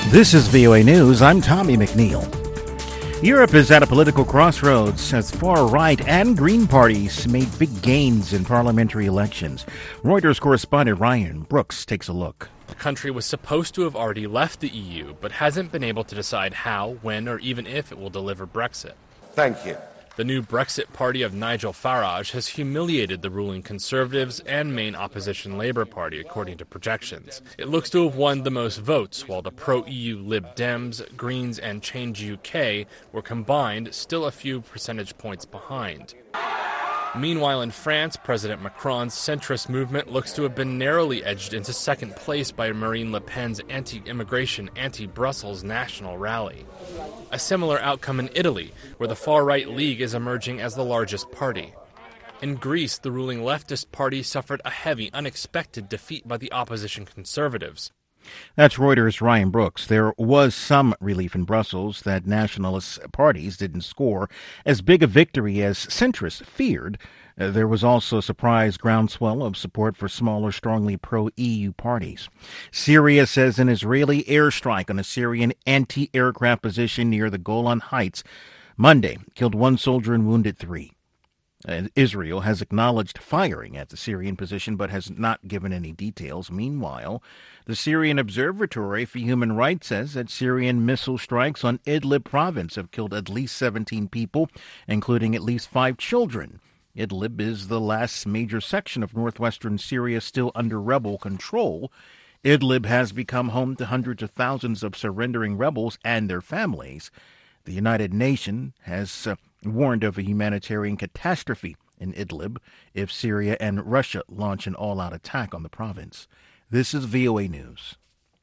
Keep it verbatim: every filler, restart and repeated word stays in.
This is V O A News. I'm Tommy McNeil. Europe is at a political crossroads as far-right and Green parties made big gains in parliamentary elections. Reuters correspondent Ryan Brooks takes a look. The country was supposed to have already left the E U, but hasn't been able to decide how, when, or even if it will deliver Brexit. Thank you. The new Brexit party of Nigel Farage has humiliated the ruling Conservatives and main opposition Labour Party, according to projections. It looks to have won the most votes, while the pro-E U Lib Dems, Greens, and Change U K were combined still a few percentage points behind. Meanwhile, in France, President Macron's centrist movement looks to have been narrowly edged into second place by Marine Le Pen's anti-immigration, anti-Brussels national rally. A similar outcome in Italy, where the far-right League is emerging as the largest party. In Greece, the ruling leftist party suffered a heavy, unexpected defeat by the opposition Conservatives. That's Reuters' Ryan Brooks. There was some relief in Brussels that nationalist parties didn't score as big a victory as centrists feared. Uh, there was also a surprise groundswell of support for smaller, strongly pro-E U parties. Syria says an Israeli airstrike on a Syrian anti-aircraft position near the Golan Heights Monday killed one soldier and wounded three. Uh, Israel has acknowledged firing at the Syrian position but has not given any details. Meanwhile, the Syrian Observatory for Human Rights says that Syrian missile strikes on Idlib province have killed at least seventeen people, including at least five children. Idlib is the last major section of northwestern Syria still under rebel control. Idlib has become home to hundreds of thousands of surrendering rebels and their families. The United Nations has uh, warned of a humanitarian catastrophe in Idlib if Syria and Russia launch an all-out attack on the province. This is V O A News.